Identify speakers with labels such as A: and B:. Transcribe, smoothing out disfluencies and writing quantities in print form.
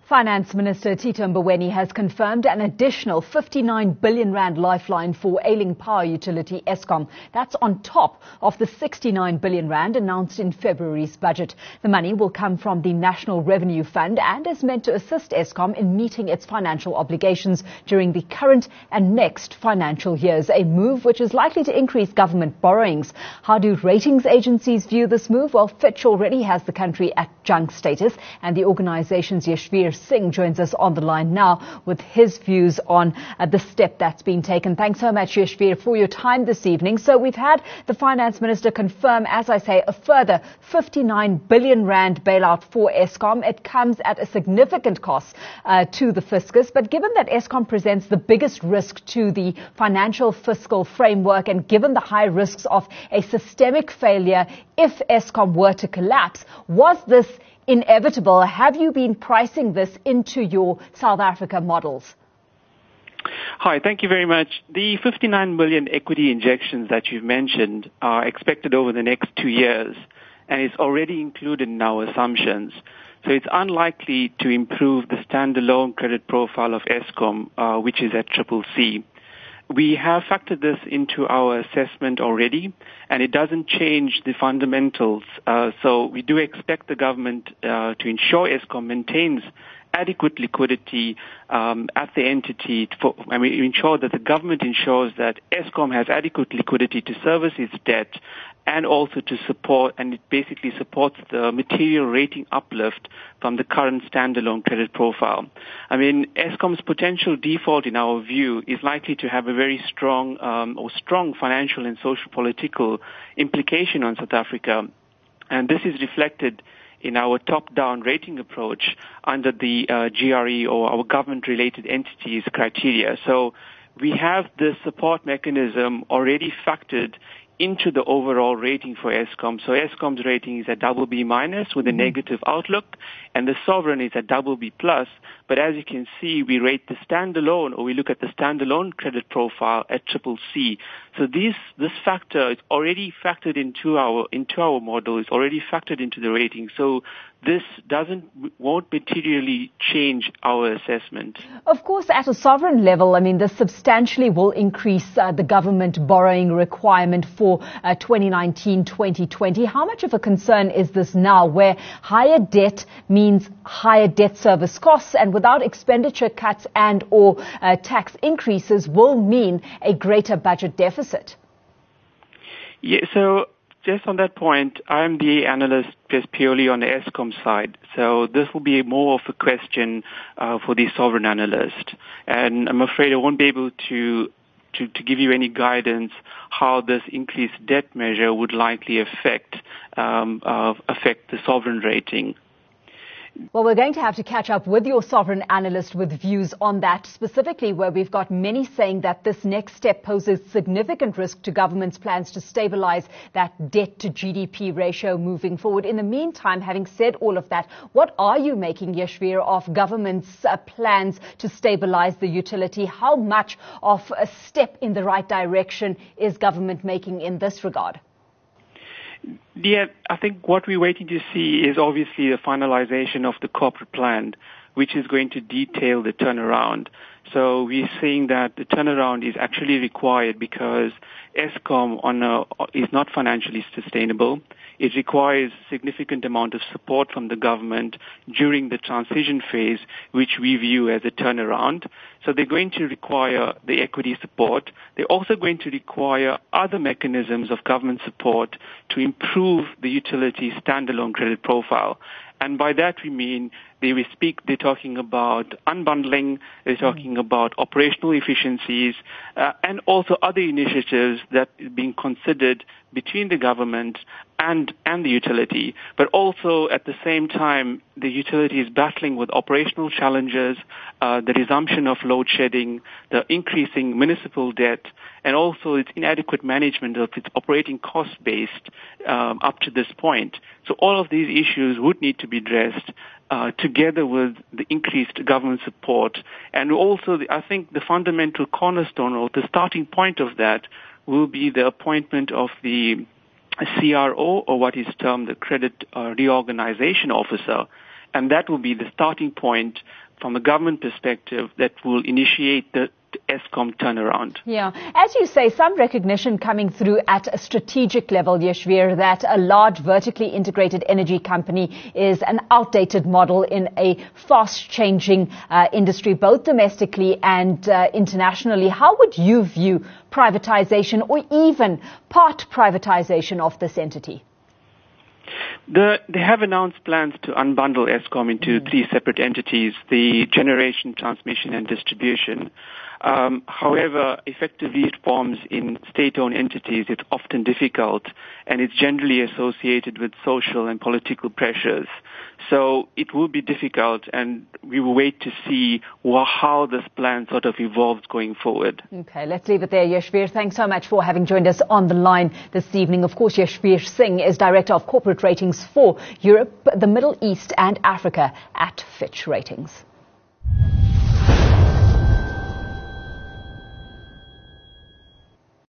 A: Finance Minister Tito Mboweni has confirmed an additional 59 billion rand lifeline for ailing power utility Eskom. That's on top of the 69 billion rand announced in February's budget. The money will come from the National Revenue Fund and is meant to assist Eskom in meeting its financial obligations during the current and next financial years, a move which is likely to increase government borrowings. How do ratings agencies view this move? Well, Fitch already has the country at junk status, and the organization's Yashveer Singh joins us on the line now with his views on the step that's been taken. Thanks so much, Yashveer, for your time this evening. So we've had the Finance Minister confirm, as I say, a further 59 billion rand bailout for Eskom. It comes at a significant cost to the fiscus. But given that Eskom presents the biggest risk to the financial fiscal framework, and given the high risks of a systemic failure if Eskom were to collapse, was this inevitable? Have you been pricing this into your South Africa models?
B: Hi, thank you very much. The 59 billion equity injections that you've mentioned are expected over the next 2 years, and it's already included in our assumptions. So it's unlikely to improve the standalone credit profile of Eskom, which is at CCC. We have factored this into our assessment already, and it doesn't change the fundamentals. So we do expect the government to ensure Eskom maintains adequate liquidity at the entity. We ensure that the government ensures that Eskom has adequate liquidity to service its debt, and also to support, and it basically supports the material rating uplift from the current standalone credit profile. Eskom's potential default, in our view, is likely to have a very strong financial and social political implication on South Africa, and this is reflected in our top-down rating approach under the GRE, or our government-related entities criteria. So we have this support mechanism already factored into the overall rating for Eskom. So Eskom's rating is at BB- with a negative outlook, and the sovereign is at BB+. But as you can see, we rate the standalone, or we look at the standalone credit profile at CCC. So this factor is already factored into our model. It's already factored into the rating. So this won't materially change our assessment.
A: Of course, at a sovereign level, this substantially will increase the government borrowing requirement for 2019-2020. How much of a concern is this now, where higher debt means higher debt service costs, and without expenditure cuts and or tax increases will mean a greater budget deficit?
B: Yeah, so just on that point, I'm the analyst just purely on the Eskom side. So this will be more of a question for the sovereign analyst. And I'm afraid I won't be able to give you any guidance how this increased debt measure would likely affect the sovereign rating.
A: Well, we're going to have to catch up with your sovereign analyst with views on that, specifically where we've got many saying that this next step poses significant risk to government's plans to stabilize that debt to GDP ratio moving forward. In the meantime, having said all of that, what are you making, Yashveer, of government's plans to stabilize the utility? How much of a step in the right direction is government making in this regard?
B: Yeah, I think what we're waiting to see is obviously the finalization of the corporate plan, which is going to detail the turnaround. So we're seeing that the turnaround is actually required because Eskom is not financially sustainable. It requires significant amount of support from the government during the transition phase, which we view as a turnaround. So they're going to require the equity support. They're also going to require other mechanisms of government support to improve the utility standalone credit profile. And by that we mean they're talking about unbundling, they're talking about operational efficiencies, and also other initiatives that are being considered between the government and the utility. But also at the same time, the utility is battling with operational challenges, the resumption of load shedding, the increasing municipal debt, and also its inadequate management of its operating cost base up to this point. So all of these issues would need to be addressed together with the increased government support. And also, I think the fundamental cornerstone, or the starting point of that, will be the appointment of the CRO, or what is termed the Credit Reorganization Officer. And that will be the starting point from a government perspective that will initiate the Eskom turnaround.
A: Yeah. As you say, some recognition coming through at a strategic level, Yeshveer, that a large vertically integrated energy company is an outdated model in a fast-changing industry, both domestically and internationally. How would you view privatization or even part privatization of this entity?
B: They have announced plans to unbundle Eskom into three separate entities, the generation, transmission and distribution. However, effective reforms in state-owned entities, it's often difficult, and it's generally associated with social and political pressures. So it will be difficult, and we will wait to see how this plan sort of evolves going forward.
A: Okay, let's leave it there, Yeshveer. Thanks so much for having joined us on the line this evening. Of course, Yeshveer Singh is Director of Corporate Ratings for Europe, the Middle East and Africa at Fitch Ratings.